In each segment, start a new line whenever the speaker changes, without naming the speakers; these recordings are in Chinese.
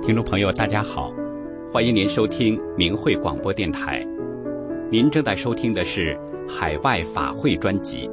听众朋友大家好，欢迎您收听明慧广播电台。您正在收听的是海外法会专辑。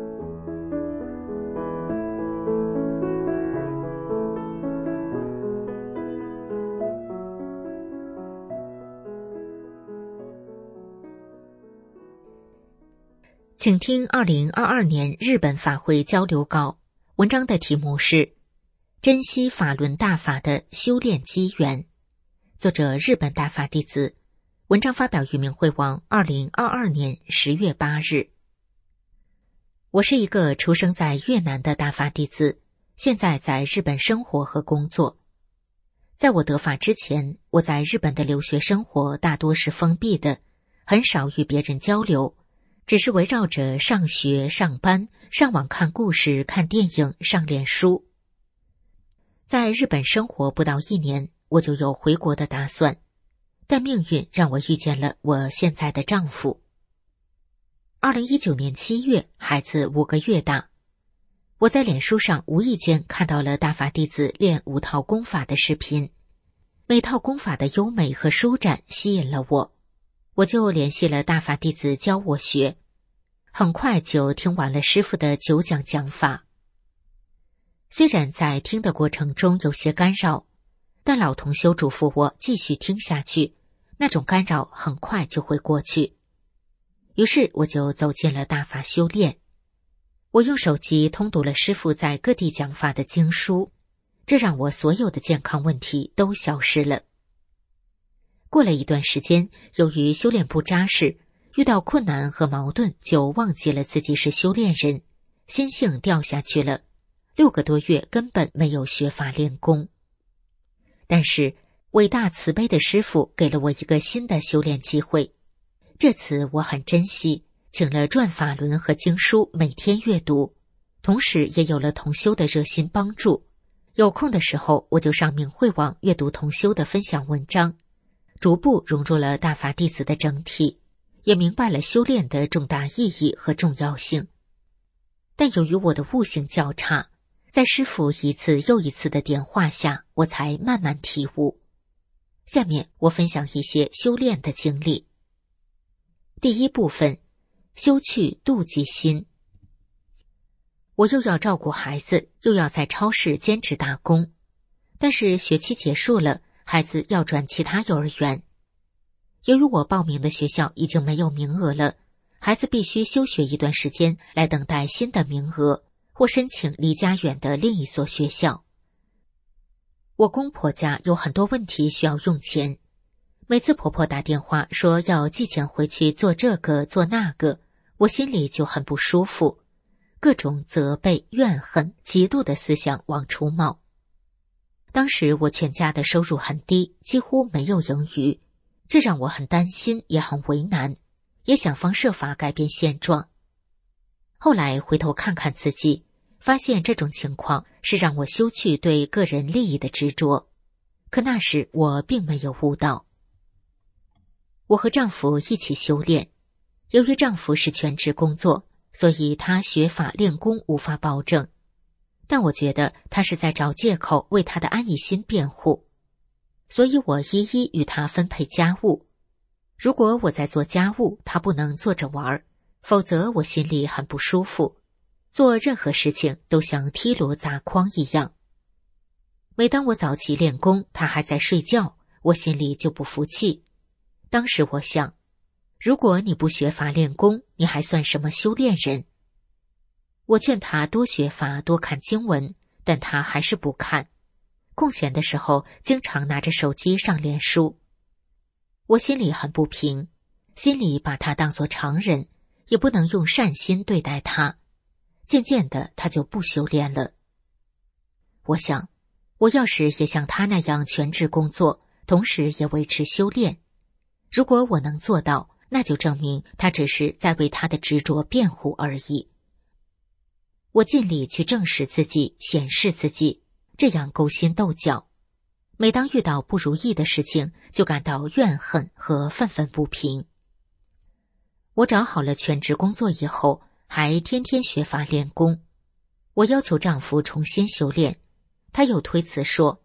请听2022年日本法会交流稿，文章的题目是珍惜法轮大法的修炼机缘，作者日本大法弟子，文章发表于明慧网2022年10月8日。我是一个出生在越南的大法弟子，现在在日本生活和工作。在我得法之前，我在日本的留学生活大多是封闭的，很少与别人交流，只是围绕着上学、上班、上网看故事、看电影、上脸书。在日本生活不到1年，我就有回国的打算，但命运让我遇见了我现在的丈夫。2019年7月，孩子5个月大，我在脸书上无意间看到了大法弟子练5套功法的视频，每套功法的优美和舒展吸引了我，我就联系了大法弟子教我学，很快就听完了师父的9讲讲法。虽然在听的过程中有些干扰，但老同修嘱咐我继续听下去，那种干扰很快就会过去。于是我就走进了大法修炼。我用手机通读了师父在各地讲法的经书，这让我所有的健康问题都消失了。过了一段时间，由于修炼不扎实，遇到困难和矛盾就忘记了自己是修炼人，心性掉下去了，6个多月根本没有学法练功。但是伟大慈悲的师父给了我一个新的修炼机会，这次我很珍惜，请了转法轮和经书每天阅读，同时也有了同修的热心帮助。有空的时候我就上明慧网阅读同修的分享文章，逐步融入了大法弟子的整体，也明白了修炼的重大意义和重要性。但由于我的悟性较差，在师父一次又一次的点化下，我才慢慢体悟。下面我分享一些修炼的经历。第一部分，修去妒忌心。我又要照顾孩子，又要在超市兼职打工，但是学期结束了，孩子要转其他幼儿园。由于我报名的学校已经没有名额了，孩子必须休学一段时间来等待新的名额，或申请离家远的另一所学校。我公婆家有很多问题需要用钱，每次婆婆打电话说要寄钱回去做这个做那个，我心里就很不舒服，各种责备、怨恨、嫉妒的思想往出冒。当时我全家的收入很低，几乎没有盈余，这让我很担心，也很为难，也想方设法改变现状。后来回头看看自己，发现这种情况是让我修去对个人利益的执着，可那时我并没有悟到。我和丈夫一起修炼，由于丈夫是全职工作，所以他学法练功无法保证，但我觉得他是在找借口为他的安逸心辩护，所以我一一与他分配家务。如果我在做家务，他不能坐着玩，否则我心里很不舒服，做任何事情都像踢锣砸筐一样。每当我早起练功，他还在睡觉，我心里就不服气。当时我想，如果你不学法练功，你还算什么修炼人？我劝他多学法，多看经文，但他还是不看。空闲的时候，经常拿着手机上脸书。我心里很不平，心里把他当作常人，也不能用善心对待他。渐渐的，他就不修炼了。我想，我要是也像他那样全职工作，同时也维持修炼，如果我能做到，那就证明他只是在为他的执着辩护而已。我尽力去正视自己，显示自己，这样勾心斗角。每当遇到不如意的事情，就感到怨恨和愤愤不平。我找好了全职工作以后，还天天学法练功。我要求丈夫重新修炼，他又推辞说，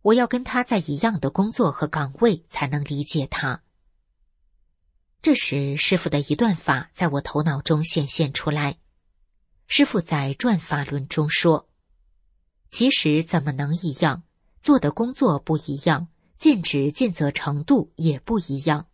我要跟他在一样的工作和岗位才能理解他。这时师父的一段法在我头脑中显现出来。师父在转法轮中说，其实怎么能一样，做的工作不一样，尽职尽责程度也不一样。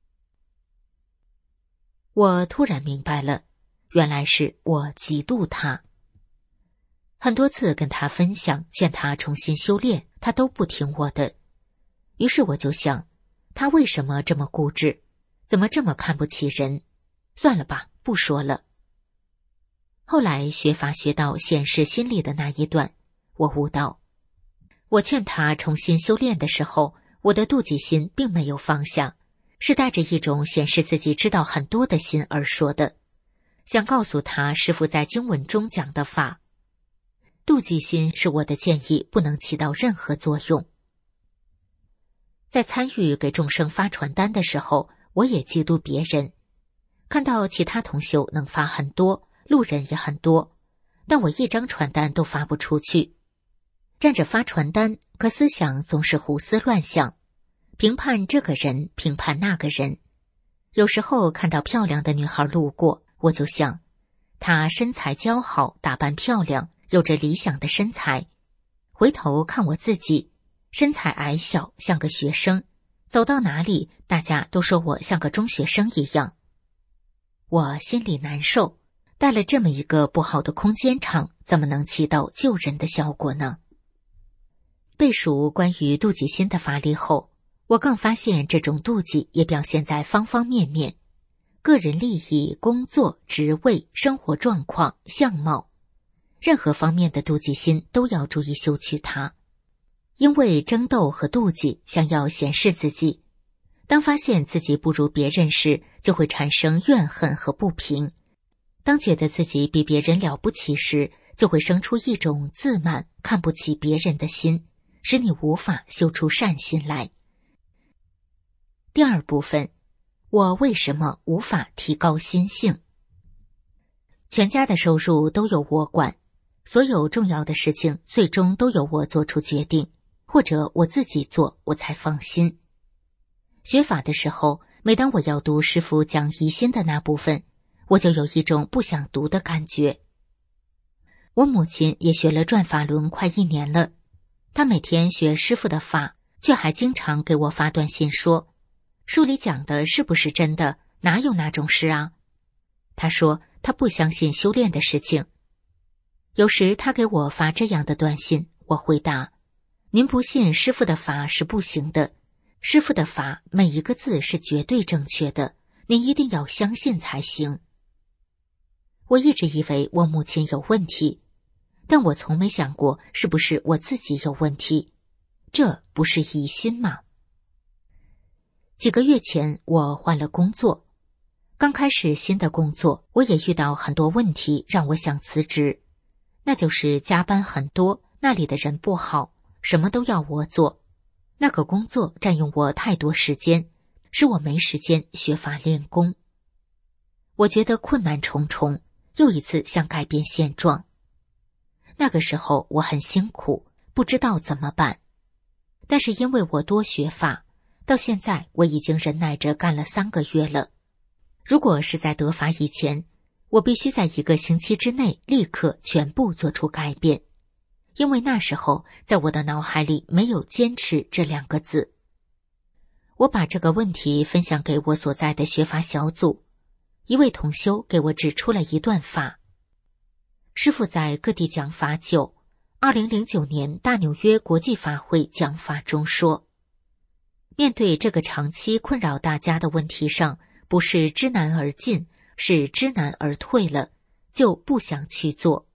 我突然明白了，原来是我嫉妒他。很多次跟他分享，劝他重新修炼，他都不听我的。于是我就想，他为什么这么固执？怎么这么看不起人？算了吧，不说了。后来学法学到显示心力的那一段，我悟到，我劝他重新修炼的时候，我的妒忌心并没有放下，是带着一种显示自己知道很多的心而说的，想告诉他师父在经文中讲的法。妒忌心是我的建议不能起到任何作用。在参与给众生发传单的时候，我也嫉妒别人，看到其他同修能发很多，路人也很多，但我一张传单都发不出去。站着发传单，可思想总是胡思乱想，评判这个人，评判那个人。有时候看到漂亮的女孩路过，我就想，她身材姣好，打扮漂亮，有着理想的身材。回头看我自己，身材矮小，像个学生，走到哪里大家都说我像个中学生一样。我心里难受，带了这么一个不好的空间场，怎么能起到救人的效果呢？背熟关于妒忌心的法理后，我更发现这种妒忌也表现在方方面面，个人利益、工作、职位、生活状况、相貌，任何方面的妒忌心都要注意修去它。因为争斗和妒忌想要显示自己，当发现自己不如别人时，就会产生怨恨和不平。当觉得自己比别人了不起时，就会生出一种自满、看不起别人的心，使你无法修出善心来。第二部分，我为什么无法提高心性？全家的收入都由我管，所有重要的事情最终都由我做出决定，或者我自己做，我才放心。学法的时候，每当我要读师父讲疑心的那部分，我就有一种不想读的感觉。我母亲也学了转法轮快1年了，她每天学师父的法，却还经常给我发短信说，书里讲的是不是真的？哪有那种事啊？她说她不相信修炼的事情。有时她给我发这样的短信，我回答，您不信师父的法是不行的，师父的法每一个字是绝对正确的，您一定要相信才行。我一直以为我母亲有问题，但我从没想过是不是我自己有问题，这不是疑心吗？几个月前我换了工作，刚开始新的工作，我也遇到很多问题让我想辞职，那就是加班很多，那里的人不好，什么都要我做，那个工作占用我太多时间，使我没时间学法练功。我觉得困难重重，又一次想改变现状。那个时候我很辛苦，不知道怎么办，但是因为我多学法，到现在我已经忍耐着干了3个月了。如果是在得法以前，我必须在1个星期之内立刻全部做出改变，因为那时候在我的脑海里没有坚持这2个字。我把这个问题分享给我所在的学法小组，一位同修给我指出了一段法。师父在各地讲法久，2009年大纽约国际法会讲法中说，面对这个长期困扰大家的问题上，不是知难而进，是知难而退了，就不想去做。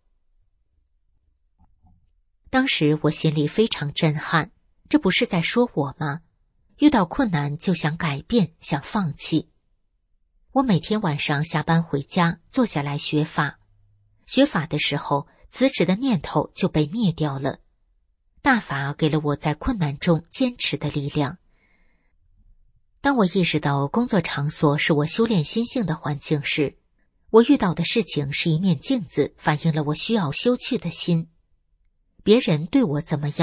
当时我心里非常震撼，这不是在说我吗？遇到困难就想改变，想放弃。我每天晚上下班回家，坐下来学法。学法的时候，辞职的念头就被灭掉了。大法给了我在困难中坚持的力量。当我意识到工作场所是我修炼心性的环境时，我遇到的事情是一面镜子，反映了我需要修去的心。别人对我怎么样，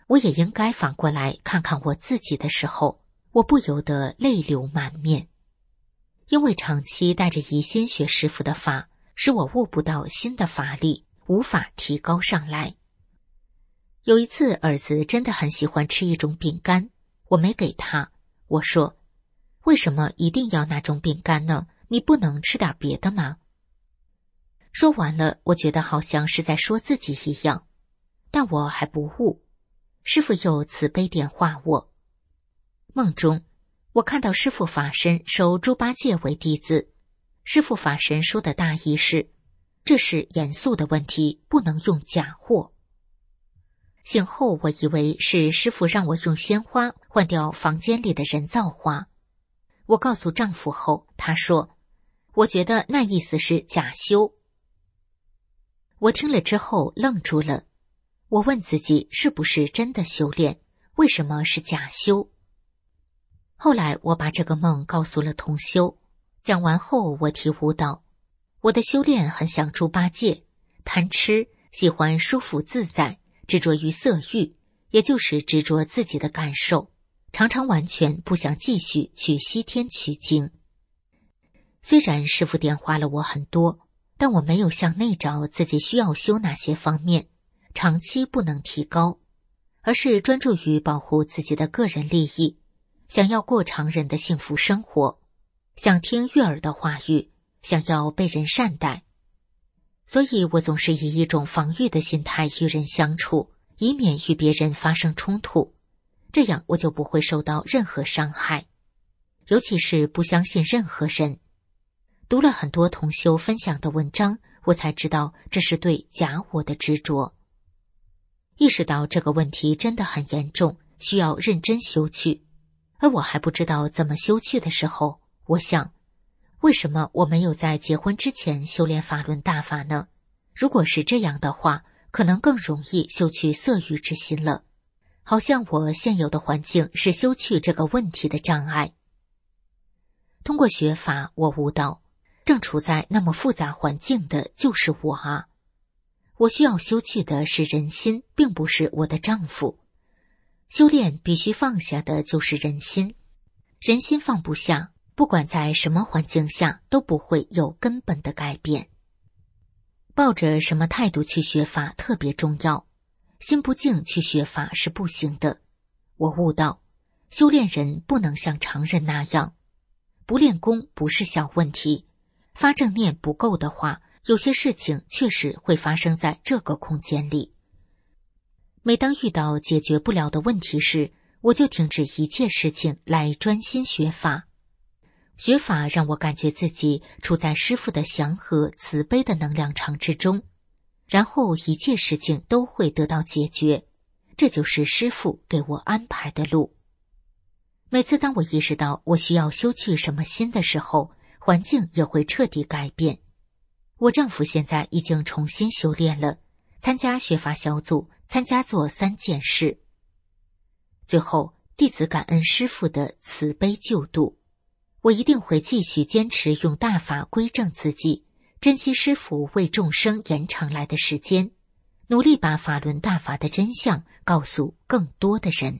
我也应该反过来看看我自己的时候，我不由得泪流满面。因为长期带着疑心学师傅的法，使我悟不到新的法力，无法提高上来。有一次，儿子真的很喜欢吃一种饼干，我没给他。我说：“为什么一定要那种饼干呢？你不能吃点别的吗？”说完了，我觉得好像是在说自己一样，但我还不悟。师父又慈悲点化我。梦中，我看到师父法身收猪八戒为弟子。师父法身说的大意是，这是严肃的问题，不能用假货。醒后，我以为是师父让我用鲜花换掉房间里的人造花。我告诉丈夫后，他说：“我觉得那意思是假修。”我听了之后愣住了。我问自己是不是真的修炼，为什么是假修？后来我把这个梦告诉了同修，讲完后我体悟到，我的修炼很像猪八戒，贪吃，喜欢舒服自在，执着于色欲，也就是执着自己的感受，常常完全不想继续去西天取经。虽然师父点化了我很多，但我没有向内找自己需要修哪些方面，长期不能提高，而是专注于保护自己的个人利益，想要过常人的幸福生活，想听悦耳的话语，想要被人善待。所以我总是以一种防御的心态与人相处，以免与别人发生冲突，这样我就不会受到任何伤害，尤其是不相信任何人。读了很多同修分享的文章，我才知道这是对假我的执着。意识到这个问题真的很严重，需要认真修去。而我还不知道怎么修去的时候，我想，为什么我没有在结婚之前修炼法轮大法呢？如果是这样的话，可能更容易修去色欲之心了。好像我现有的环境是修去这个问题的障碍。通过学法，我悟到，正处在那么复杂环境的就是我啊。我需要修去的是人心，并不是我的丈夫。修炼必须放下的就是人心，人心放不下，不管在什么环境下都不会有根本的改变。抱着什么态度去学法特别重要，心不静去学法是不行的。我悟到，修炼人不能像常人那样，不练功不是小问题，发正念不够的话，有些事情确实会发生在这个空间里。每当遇到解决不了的问题时，我就停止一切事情来专心学法。学法让我感觉自己处在师父的祥和慈悲的能量场之中，然后一切事情都会得到解决，这就是师父给我安排的路。每次当我意识到我需要修去什么心的时候，环境也会彻底改变。我丈夫现在已经重新修炼了，参加学法小组，参加做3件事。最后，弟子感恩师父的慈悲救度，我一定会继续坚持用大法归正自己，珍惜师父为众生延长来的时间，努力把法轮大法的真相告诉更多的人。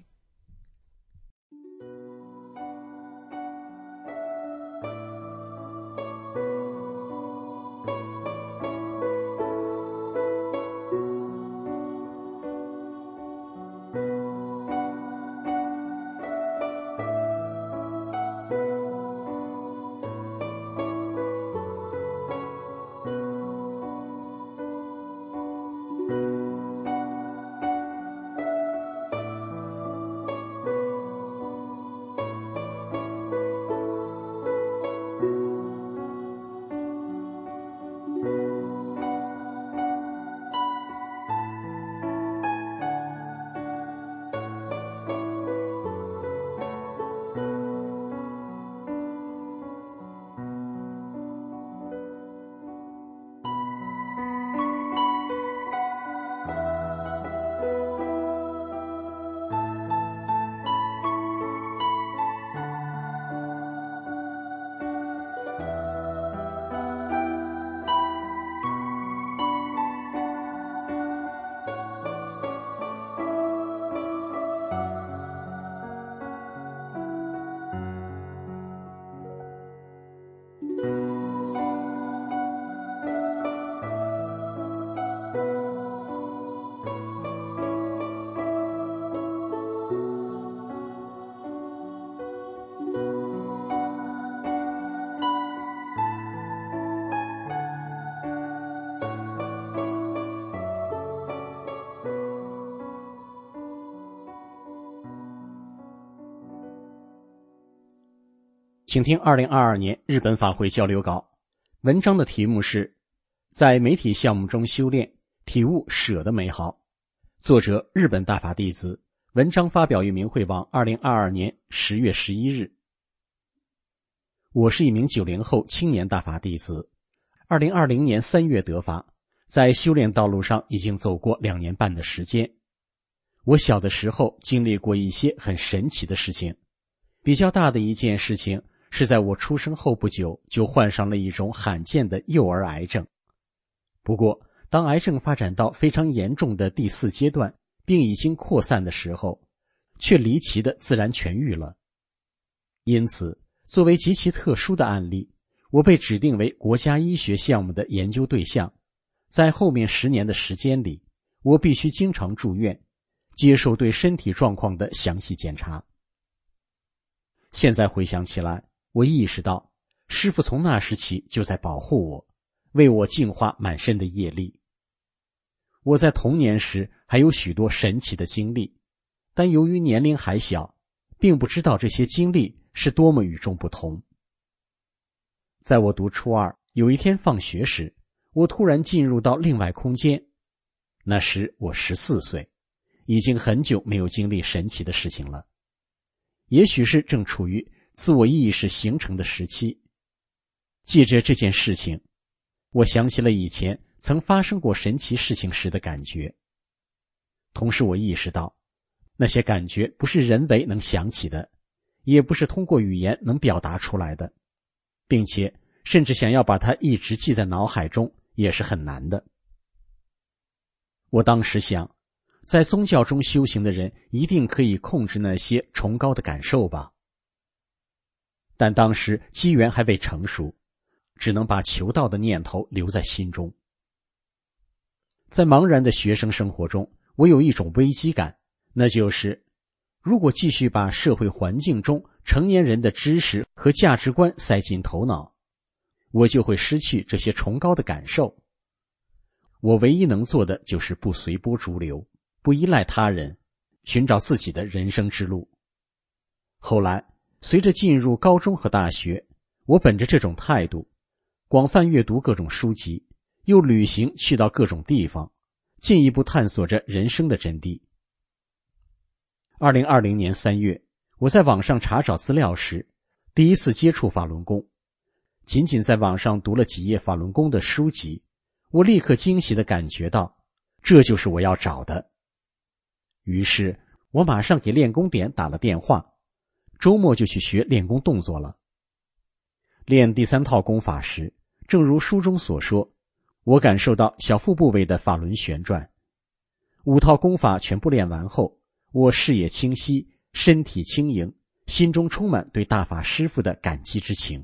请听2022年日本法会交流稿。文章的题目是在媒体项目中修炼，体悟舍的美好。作者日本大法弟子，文章发表于明慧网2022年10月11日。我是一名90后青年大法弟子，2020年3月得法，在修炼道路上已经走过2年半的时间。我小的时候经历过一些很神奇的事情，比较大的一件事情是在我出生后不久就患上了一种罕见的幼儿癌症。不过当癌症发展到非常严重的第4阶段，并已经扩散的时候，却离奇的自然痊愈了。因此作为极其特殊的案例，我被指定为国家医学项目的研究对象。在后面10年的时间里，我必须经常住院，接受对身体状况的详细检查。现在回想起来，我意识到师父从那时起就在保护我，为我净化满身的业力。我在童年时还有许多神奇的经历，但由于年龄还小，并不知道这些经历是多么与众不同。在我读初2，有一天放学时，我突然进入到另外空间。那时我14岁，已经很久没有经历神奇的事情了。也许是正处于自我意识形成的时期。借着这件事情，我想起了以前曾发生过神奇事情时的感觉。同时我意识到，那些感觉不是人为能想起的，也不是通过语言能表达出来的，并且甚至想要把它一直记在脑海中也是很难的。我当时想，在宗教中修行的人一定可以控制那些崇高的感受吧。但当时机缘还未成熟，只能把求道的念头留在心中。在茫然的学生生活中，我有一种危机感，那就是如果继续把社会环境中成年人的知识和价值观塞进头脑，我就会失去这些崇高的感受。我唯一能做的就是不随波逐流，不依赖他人，寻找自己的人生之路。后来随着进入高中和大学，我本着这种态度，广泛阅读各种书籍，又旅行去到各种地方，进一步探索着人生的真谛。2020年3月，我在网上查找资料时，第一次接触法轮功。仅仅在网上读了几页法轮功的书籍，我立刻惊喜地感觉到，这就是我要找的。于是我马上给练功点打了电话，周末就去学练功动作了。练第3套功法时，正如书中所说，我感受到小腹部位的法轮旋转。5套功法全部练完后，我视野清晰，身体轻盈，心中充满对大法师父的感激之情。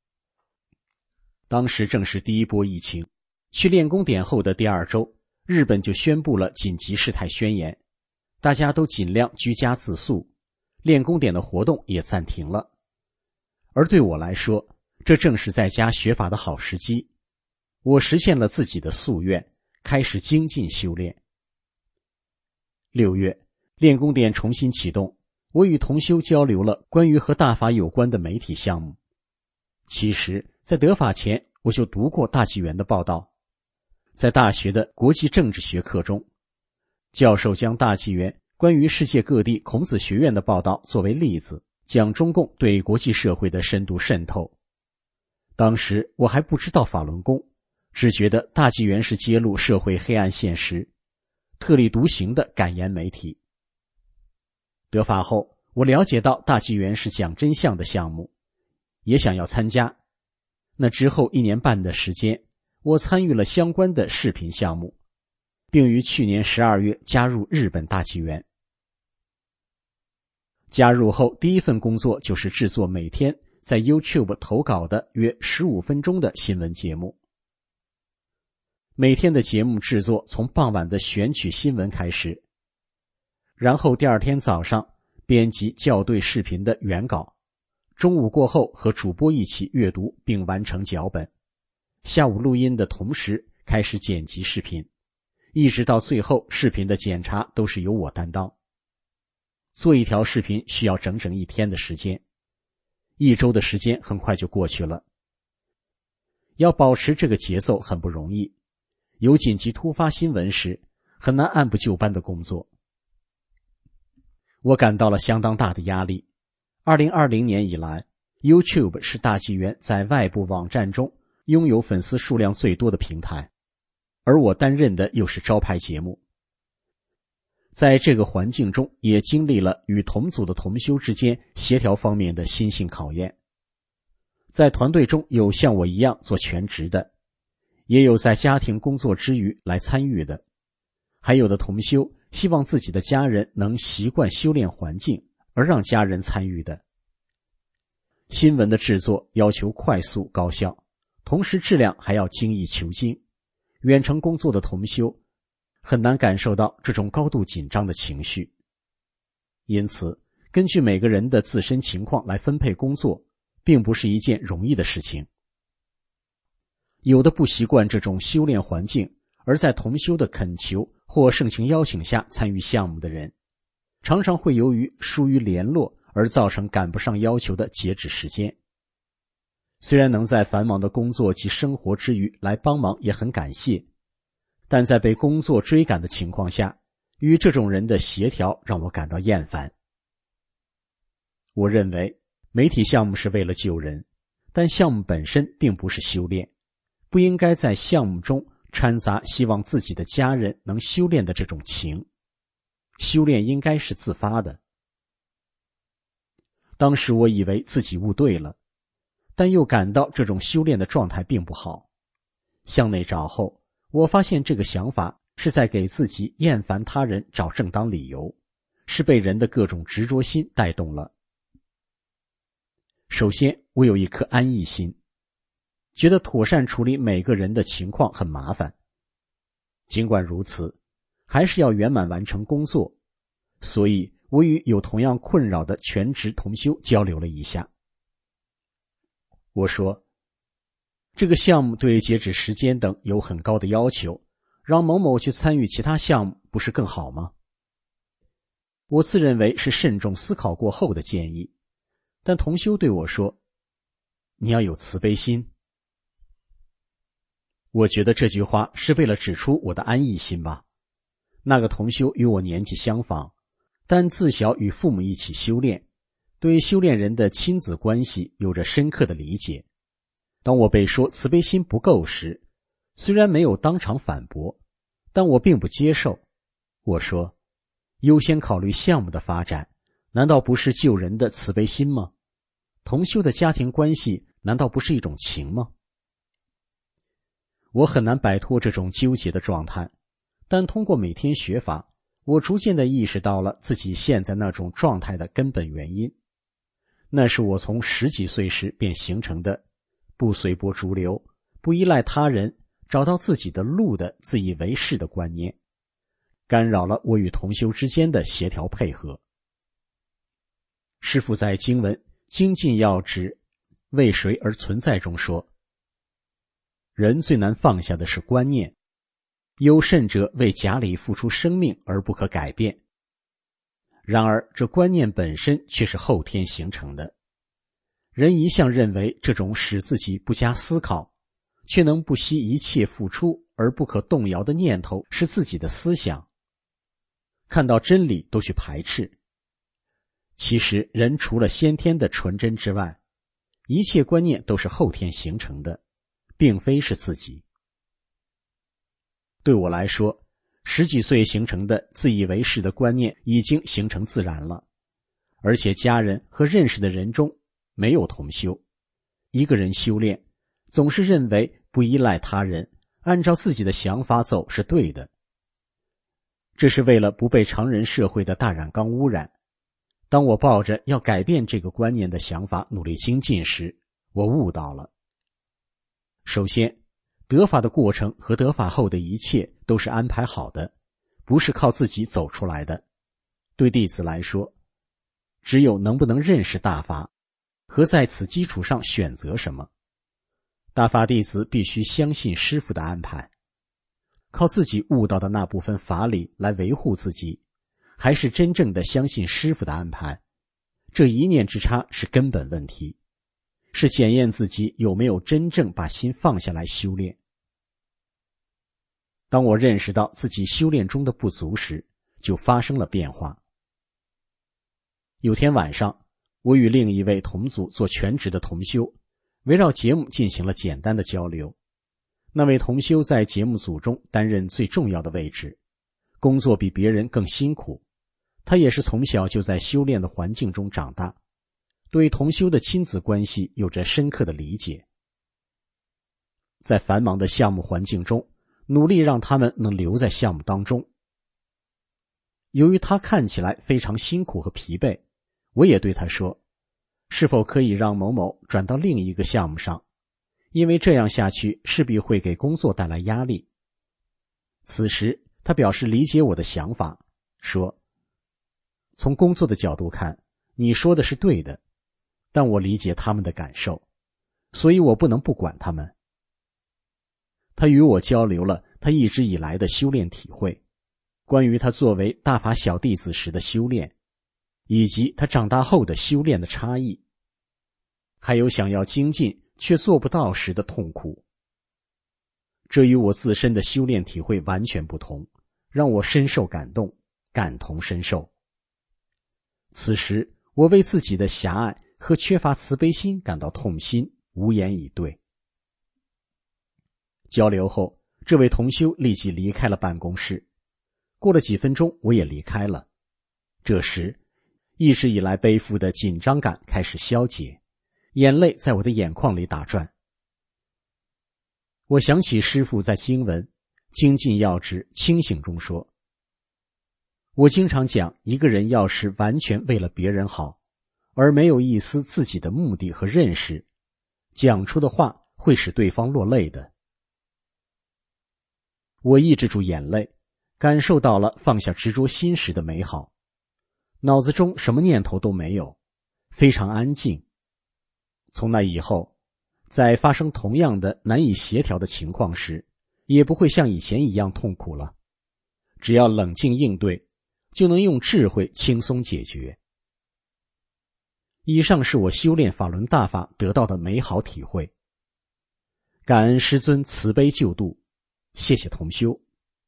当时正是第1波疫情，去练功点后的第2周，日本就宣布了紧急事态宣言，大家都尽量居家自肃，练功点的活动也暂停了。而对我来说，这正是在家学法的好时机。我实现了自己的夙愿，开始精进修炼。6月，练功点重新启动，我与同修交流了关于和大法有关的媒体项目。其实在得法前，我就读过大纪元的报道。在大学的国际政治学课中，教授将大纪元关于世界各地孔子学院的报道作为例子，讲中共对国际社会的深度渗透。当时我还不知道法轮功，只觉得大纪元是揭露社会黑暗现实、特立独行的敢言媒体。得法后，我了解到大纪元是讲真相的项目，也想要参加。那之后1年半的时间，我参与了相关的视频项目，并于去年12月加入日本大纪元。加入后第一份工作就是制作每天在 YouTube 投稿的约15分钟的新闻节目。每天的节目制作从傍晚的选取新闻开始，然后第2天早上编辑校对视频的原稿，中午过后和主播一起阅读并完成脚本，下午录音的同时开始剪辑视频，一直到最后视频的检查都是由我担当。做一条视频需要整整1天的时间， 1周的时间很快就过去了。要保持这个节奏很不容易，有紧急突发新闻时，很难按部就班的工作。我感到了相当大的压力。2020年以来， YouTube 是大纪元在外部网站中拥有粉丝数量最多的平台，而我担任的又是招牌节目。在这个环境中，也经历了与同组的同修之间协调方面的心性考验。在团队中有像我一样做全职的，也有在家庭工作之余来参与的，还有的同修希望自己的家人能习惯修炼环境，而让家人参与的。新闻的制作要求快速高效，同时质量还要精益求精。远程工作的同修很难感受到这种高度紧张的情绪，因此根据每个人的自身情况来分配工作，并不是一件容易的事情。有的不习惯这种修炼环境，而在同修的恳求或盛情邀请下参与项目的人，常常会由于疏于联络而造成赶不上要求的截止时间。虽然能在繁忙的工作及生活之余来帮忙也很感谢，但在被工作追赶的情况下，与这种人的协调让我感到厌烦。我认为媒体项目是为了救人，但项目本身并不是修炼，不应该在项目中掺杂希望自己的家人能修炼的这种情。修炼应该是自发的。当时我以为自己悟对了，但又感到这种修炼的状态并不好。向内找后，我发现这个想法是在给自己厌烦他人找正当理由，是被人的各种执着心带动了。首先，我有一颗安逸心，觉得妥善处理每个人的情况很麻烦。尽管如此，还是要圆满完成工作，所以我与有同样困扰的全职同修交流了一下。我说，这个项目对截止时间等有很高的要求，让某某去参与其他项目不是更好吗？我自认为是慎重思考过后的建议，但同修对我说，你要有慈悲心。我觉得这句话是为了指出我的安逸心吧。那个同修与我年纪相仿，但自小与父母一起修炼，对修炼人的亲子关系有着深刻的理解。当我被说慈悲心不够时，虽然没有当场反驳，但我并不接受。我说，优先考虑项目的发展，难道不是救人的慈悲心吗？同修的家庭关系难道不是一种情吗？我很难摆脱这种纠结的状态，但通过每天学法，我逐渐地意识到了自己现在那种状态的根本原因。那是我从10几岁时便形成的不随波逐流、不依赖他人、找到自己的路的自以为是的观念，干扰了我与同修之间的协调配合。师父在经文《精进要旨为谁而存在》中说，人最难放下的是观念，有甚者为假理付出生命而不可改变。然而这观念本身却是后天形成的，人一向认为这种使自己不加思考，却能不惜一切付出而不可动摇的念头是自己的思想，看到真理都去排斥。其实人除了先天的纯真之外，一切观念都是后天形成的，并非是自己。对我来说，10几岁形成的自以为是的观念已经形成自然了，而且家人和认识的人中没有同修。一个人修炼，总是认为不依赖他人，按照自己的想法走是对的。这是为了不被常人社会的大染缸污染。当我抱着要改变这个观念的想法努力精进时，我悟到了。首先，得法的过程和得法后的一切都是安排好的，不是靠自己走出来的。对弟子来说，只有能不能认识大法，和在此基础上选择什么。大法弟子必须相信师父的安排，靠自己悟到的那部分法理来维护自己，还是真正的相信师父的安排。这一念之差是根本问题， 是检验自己有没有真正把心放下来修炼。当我认识到自己修炼中的不足时，就发生了变化。有天晚上，我与另一位同组做全职的同修，围绕节目进行了简单的交流。那位同修在节目组中担任最重要的位置，工作比别人更辛苦。他也是从小就在修炼的环境中长大，对同修的亲子关系有着深刻的理解。在繁忙的项目环境中，努力让他们能留在项目当中。由于他看起来非常辛苦和疲惫，我也对他说，是否可以让某某转到另一个项目上，因为这样下去势必会给工作带来压力。此时他表示理解我的想法，说，从工作的角度看，你说的是对的，但我理解他们的感受，所以我不能不管他们。他与我交流了他一直以来的修炼体会，关于他作为大法小弟子时的修炼，以及他长大后的修炼的差异，还有想要精进却做不到时的痛苦。这与我自身的修炼体会完全不同，让我深受感动，感同身受。此时我为自己的狭隘和缺乏慈悲心感到痛心，无言以对。交流后，这位同修立即离开了办公室。过了几分钟，我也离开了。这时，一直以来背负的紧张感开始消解，眼泪在我的眼眶里打转。我想起师父在经文《精进要旨清醒》中说，我经常讲，一个人要是完全为了别人好，而没有一丝自己的目的和认识，讲出的话会使对方落泪的。我抑制住眼泪，感受到了放下执着心时的美好，脑子中什么念头都没有，非常安静。从那以后，在发生同样的难以协调的情况时，也不会像以前一样痛苦了。只要冷静应对，就能用智慧轻松解决。以上是我修炼法轮大法得到的美好体会。感恩师尊慈悲救度，谢谢同修。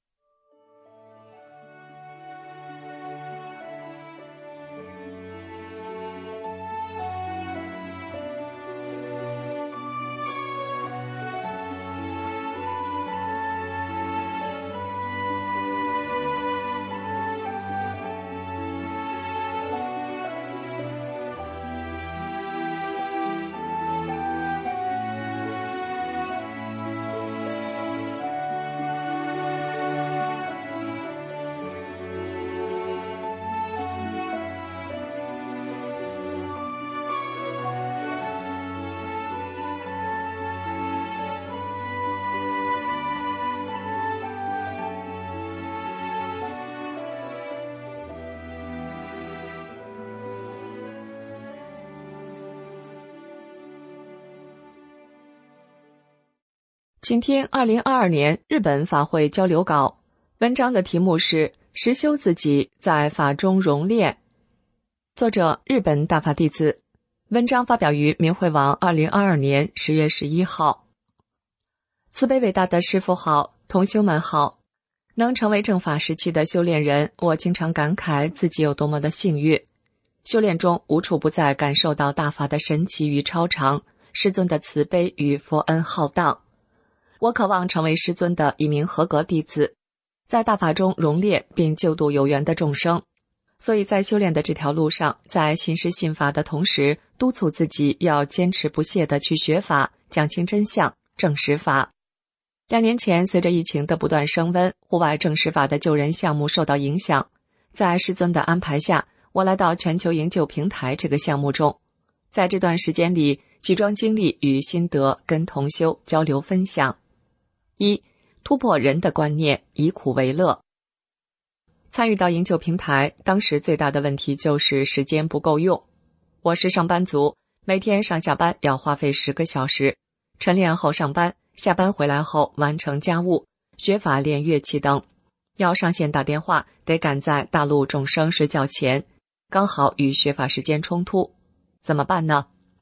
请听2022年日本法会交流稿，文章的题目是实修自己在法中熔炼，作者日本大法弟子，文章发表于明慧网2022年10月11号。慈悲伟大的师父好，同修们好，能成为正法时期的修炼人，我经常感慨自己有多么的幸运。修炼中无处不在感受到大法的神奇与超常，师尊的慈悲与佛恩浩荡。我渴望成为师尊的一名合格弟子，在大法中熔炼并救度有缘的众生。所以在修炼的这条路上，在信师信法的同时，督促自己要坚持不懈地去学法，讲清真相，证实法。2年前，随着疫情的不断升温，户外证实法的救人项目受到影响。在师尊的安排下，我来到全球营救平台这个项目中。在这段时间里，集中精力与心得跟同修交流分享。1. 突破人的观念，以苦为乐。参与到营救平台，当时最大的问题就是时间不够用。我是上班族，每天上下班要花费10个小时，晨练后上班，下班回来后完成家务、学法练乐器等。要上线打电话，得赶在大陆众生睡觉前，刚好与学法时间冲突。怎么办呢？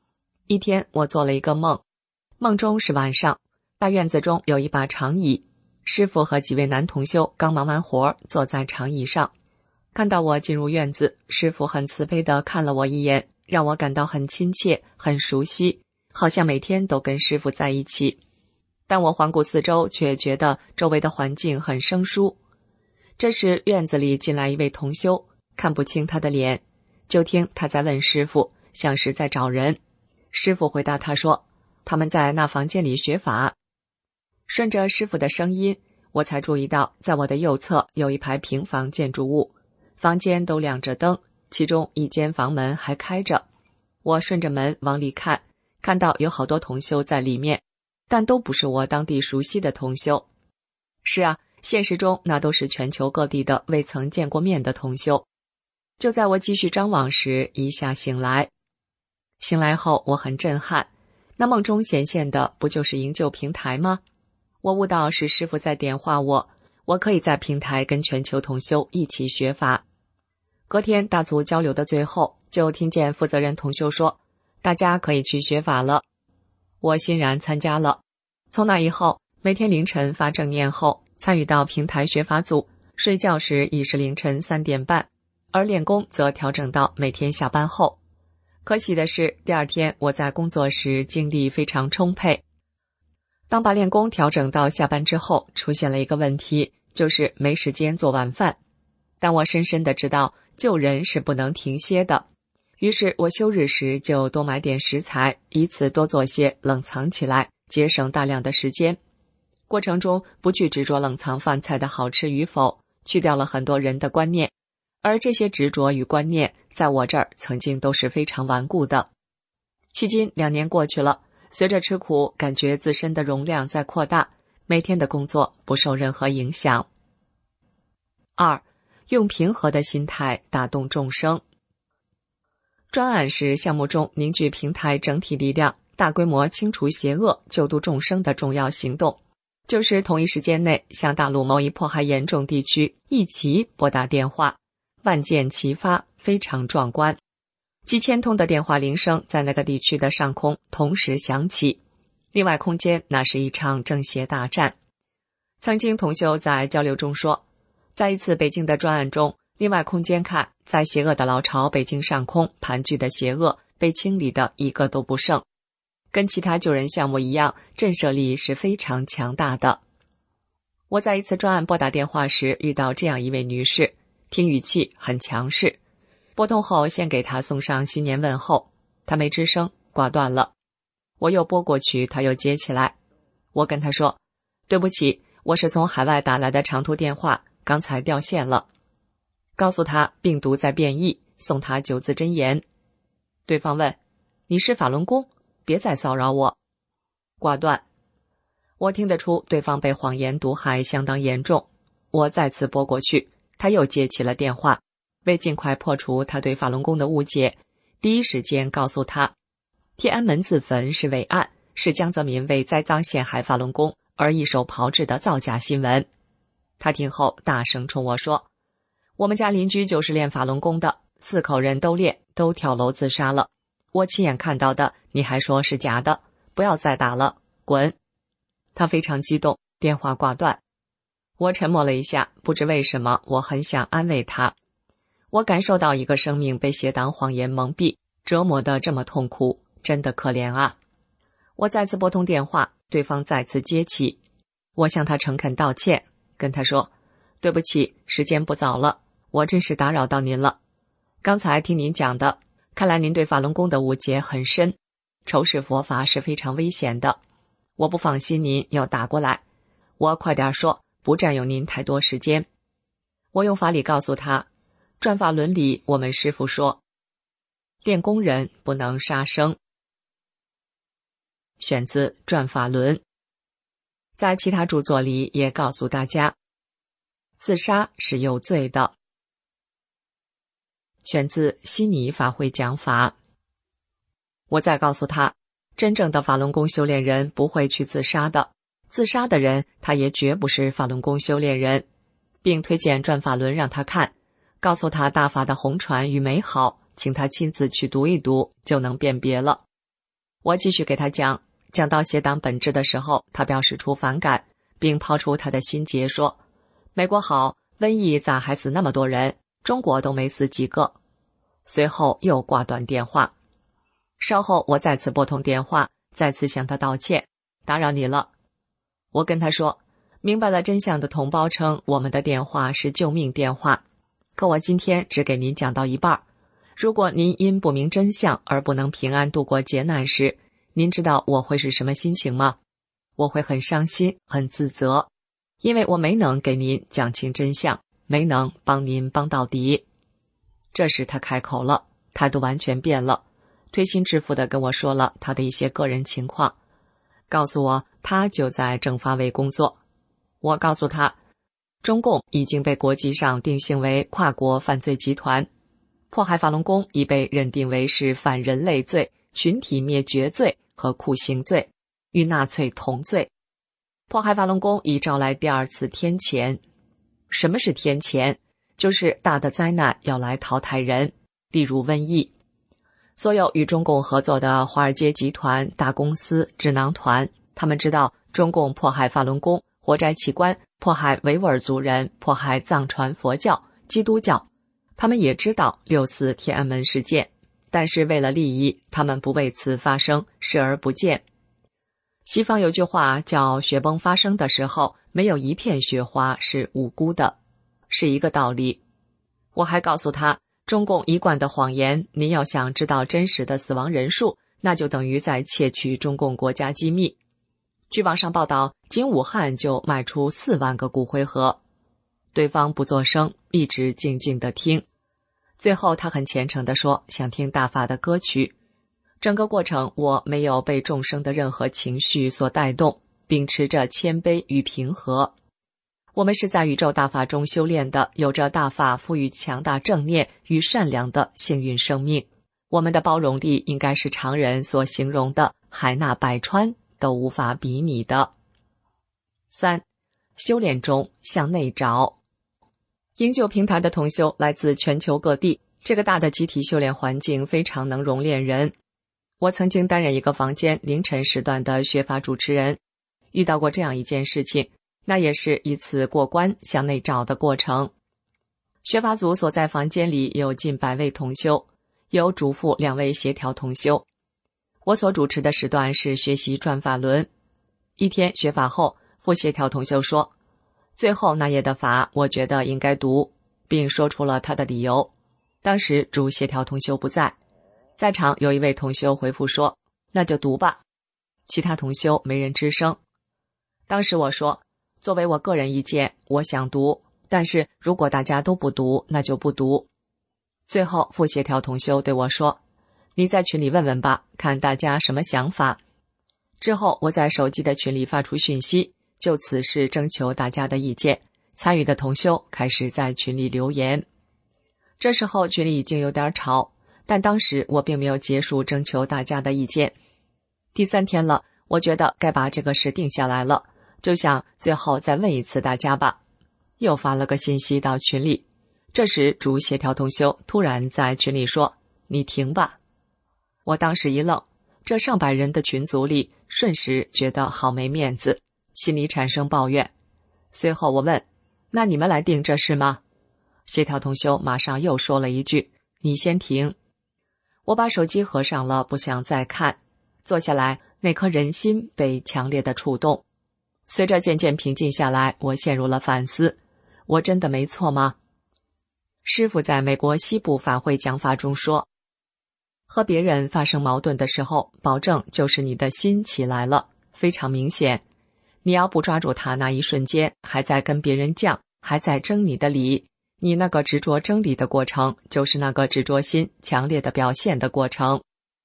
一天我做了一个梦，梦中是晚上，大院子中有一把长椅，师傅和几位男同修刚忙完活，坐在长椅上。看到我进入院子，师傅很慈悲地看了我一眼，让我感到很亲切，很熟悉，好像每天都跟师傅在一起。但我环顾四周，却觉得周围的环境很生疏。这时院子里进来一位同修，看不清他的脸，就听他在问师傅，像是在找人。师傅回答他说，他们在那房间里学法。顺着师傅的声音，我才注意到在我的右侧有一排平房建筑物，房间都亮着灯，其中一间房门还开着。我顺着门往里看，看到有好多同修在里面，但都不是我当地熟悉的同修。是啊，现实中那都是全球各地的未曾见过面的同修。就在我继续张望时，一下醒来。醒来后我很震撼，那梦中显现的不就是营救平台吗？我悟到是师父在点化我可以在平台跟全球同修一起学法。隔天大组交流的最后，就听见负责人同修说，大家可以去学法了。我欣然参加了。从那以后，每天凌晨发正念后，参与到平台学法组，睡觉时已是凌晨3点半，而练功则调整到每天下班后。可喜的是，第二天我在工作时精力非常充沛。当把练功调整到下班之后，出现了一个问题，就是没时间做晚饭。但我深深地知道，救人是不能停歇的。于是我休日时就多买点食材，以此多做些冷藏起来，节省大量的时间。过程中不去执着冷藏饭菜的好吃与否，去掉了很多人的观念，而这些执着与观念在我这儿曾经都是非常顽固的。迄今2年过去了，随着吃苦，感觉自身的容量在扩大，每天的工作不受任何影响。2. 用平和的心态打动众生。专案是项目中凝聚平台整体力量，大规模清除邪恶、救度众生的重要行动，就是同一时间内向大陆某一迫害严重地区一起拨打电话，万箭齐发，非常壮观。几千通的电话铃声在那个地区的上空同时响起，另外空间那是一场正邪大战。曾经同修在交流中说，在一次北京的专案中，另外空间看，在邪恶的老巢北京上空盘踞的邪恶被清理的一个都不剩。跟其他救人项目一样，震慑力是非常强大的。我在一次专案拨打电话时遇到这样一位女士，听语气很强势。拨通后先给她送上新年问候，她没吱声，挂断了。我又拨过去，她又接起来。我跟她说，对不起，我是从海外打来的长途电话，刚才掉线了。告诉她病毒在变异，送她9字真言。对方问，你是法轮功？别再骚扰我。挂断。我听得出对方被谎言毒害相当严重。我再次拨过去，他又接起了电话。为尽快破除他对法轮功的误解，第一时间告诉他，天安门自焚是伪案，是江泽民为栽赃陷害法轮功而一手炮制的造假新闻。他听后大声冲我说，我们家邻居就是练法轮功的，4口人都练，都跳楼自杀了。我亲眼看到的，你还说是假的，不要再打了，滚！他非常激动，电话挂断。我沉默了一下，不知为什么，我很想安慰他。我感受到一个生命被邪党谎言蒙蔽，折磨得这么痛苦，真的可怜啊！我再次拨通电话，对方再次接起。我向他诚恳道歉，跟他说，对不起，时间不早了，我真是打扰到您了。刚才听您讲的，看来您对法轮功的误解很深，仇视佛法是非常危险的。我不放心您要打过来，我快点说，不占用您太多时间。我用法理告诉他，转法轮里我们师父说，练功人不能杀生。选自转法轮。在其他著作里也告诉大家，自杀是有罪的。选自悉尼法会讲法。我再告诉他，真正的法轮功修炼人不会去自杀的，自杀的人他也绝不是法轮功修炼人，并推荐转法轮让他看，告诉他大法的红传与美好，请他亲自去读一读，就能辨别了。 我继续给他讲到邪党本质的时候，他表示出反感，并抛出他的心结说，美国好，瘟疫咋还死那么多人，中国都没死几个。随后又挂断电话。稍后我再次拨通电话，再次向他道歉，打扰你了。我跟他说，明白了真相的同胞称我们的电话是救命电话，可我今天只给您讲到一半。如果您因不明真相而不能平安度过劫难时，您知道我会是什么心情吗？我会很伤心，很自责，因为我没能给您讲清真相，没能帮您帮到底。这时他开口了，态度完全变了，推心置腹地跟我说了他的一些个人情况，告诉我他就在政法委工作。我告诉他，中共已经被国际上定性为跨国犯罪集团，迫害法轮功已被认定为是反人类罪、群体灭绝罪和酷刑罪，与纳粹同罪。迫害法轮功已招来第二次天谴。什么是天谴？就是大的灾难要来淘汰人，例如瘟疫。所有与中共合作的华尔街集团、大公司、智囊团，他们知道中共迫害法轮功、活摘器官，迫害维吾尔族人，迫害藏传佛教、基督教。他们也知道6·4天安门事件，但是为了利益，他们不为此发声，视而不见。西方有句话叫雪崩发生的时候，没有一片雪花是无辜的，是一个道理。我还告诉他，中共一贯的谎言，您要想知道真实的死亡人数，那就等于在窃取中共国家机密。据网上报道，仅武汉就卖出4万个骨灰盒。对方不作声，一直静静地听。最后他很虔诚地说，想听大法的歌曲。整个过程我没有被众生的任何情绪所带动，秉持着谦卑与平和。我们是在宇宙大法中修炼的，有着大法赋予强大正念与善良的幸运生命。我们的包容力应该是常人所形容的海纳百川都无法比拟的。3. 修炼中向内找。营救平台的同修来自全球各地，这个大的集体修炼环境非常能熔炼人。我曾经担任一个房间凌晨时段的学法主持人，遇到过这样一件事情，那也是一次过关向内找的过程。学法组所在房间里有近100位同修，有主副2位协调同修。我所主持的时段是学习转法轮。一天学法后，副协调同修说，最后那页的法我觉得应该读，并说出了他的理由。当时主协调同修不在，在场有一位同修回复说，那就读吧。其他同修没人吱声。当时我说，作为我个人意见，我想读，但是如果大家都不读，那就不读。最后副协调同修对我说，你在群里问问吧，看大家什么想法。之后我在手机的群里发出讯息，就此事征求大家的意见。参与的同修开始在群里留言。这时候群里已经有点吵，但当时我并没有结束征求大家的意见。第3天了，我觉得该把这个事定下来了，就想最后再问一次大家吧。又发了个信息到群里。这时主协调同修突然在群里说，你停吧。我当时一愣，这上百人的群组里，瞬时觉得好没面子，心里产生抱怨。随后我问，那你们来定这事吗？协调同修马上又说了一句，你先停。我把手机合上了，不想再看。坐下来，那颗人心被强烈的触动。随着渐渐平静下来，我陷入了反思，我真的没错吗？师父在美国西部法会讲法中说，和别人发生矛盾的时候，保证就是你的心起来了，非常明显。你要不抓住他那一瞬间，还在跟别人犟，还在争你的理，你那个执着争理的过程，就是那个执着心强烈的表现的过程。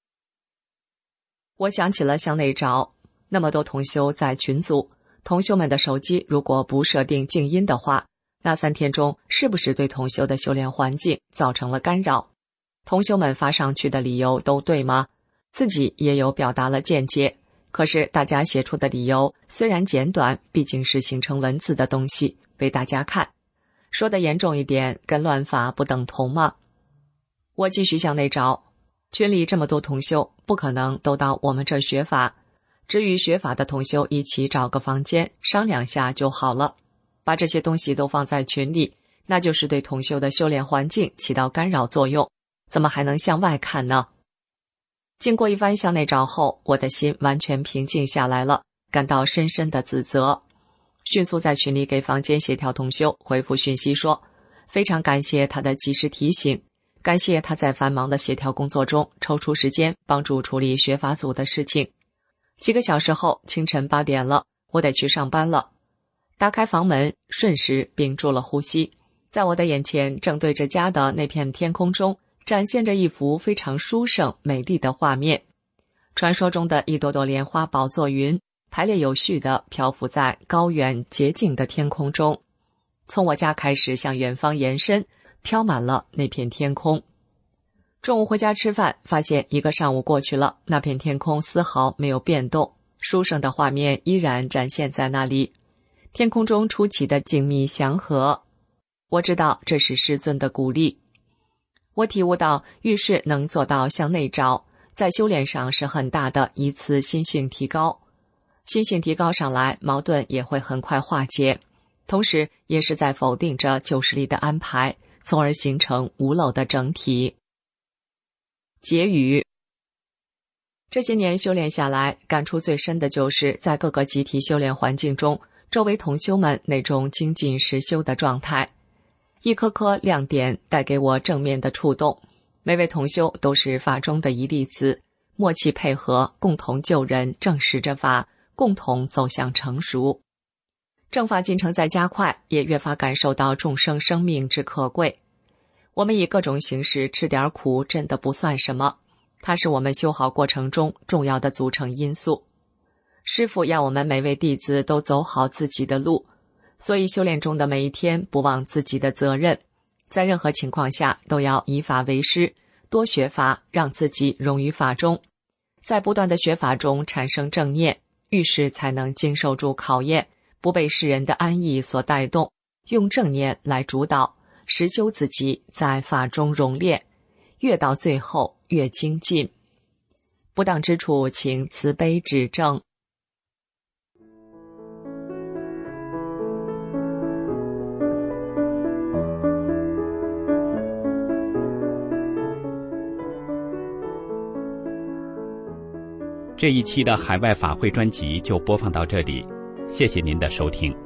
我想起了向内找，那么多同修在群组，同修们的手机如果不设定静音的话，那3天中是不是对同修的修炼环境造成了干扰？同修们发上去的理由都对吗？自己也有表达了见解，可是大家写出的理由虽然简短，毕竟是形成文字的东西，被大家看。说得严重一点，跟乱法不等同吗？我继续向内找， 群里这么多同修，不可能都到我们这儿学法。至于学法的同修，一起找个房间商量下就好了。把这些东西都放在群里，那就是对同修的修炼环境起到干扰作用，怎么还能向外看呢？经过一番向内找后，我的心完全平静下来了，感到深深的自责。迅速在群里给房间协调同修回复讯息说，非常感谢他的及时提醒，感谢他在繁忙的协调工作中抽出时间帮助处理学法组的事情。几个小时后，清晨8点了，我得去上班了。打开房门，瞬时屏住了呼吸。在我的眼前，正对着家的那片天空中，展现着一幅非常殊胜美丽的画面。传说中的一朵朵莲花宝座云，排列有序地漂浮在高远洁净的天空中，从我家开始向远方延伸，飘满了那片天空。中午回家吃饭，发现一个上午过去了，那片天空丝毫没有变动，殊胜的画面依然展现在那里。天空中出奇的静谧祥和，我知道这是师尊的鼓励。我体悟到，遇事能做到向内找，在修炼上是很大的一次心性提高。心性提高上来，矛盾也会很快化解，同时也是在否定着旧势力的安排，从而形成无漏的整体。结语：这些年修炼下来，感触最深的就是在各个集体修炼环境中，周围同修们那种精进实修的状态，一颗颗亮点带给我正面的触动。每位同修都是法中的一粒子，默契配合，共同救人，正视着法，共同走向成熟。正法进程在加快，也越发感受到众生生命之可贵。我们以各种形式吃点苦真的不算什么，它是我们修好过程中重要的组成因素。师父要我们每位弟子都走好自己的路，所以修炼中的每一天不忘自己的责任，在任何情况下都要以法为师，多学法，让自己融于法中，在不断的学法中产生正念，遇事才能经受住考验，不被世人的安逸所带动，用正念来主导，实修自己在法中熔炼，越到最后越精进。不当之处，请慈悲指正。
这一期的海外法会专辑就播放到这里，谢谢您的收听。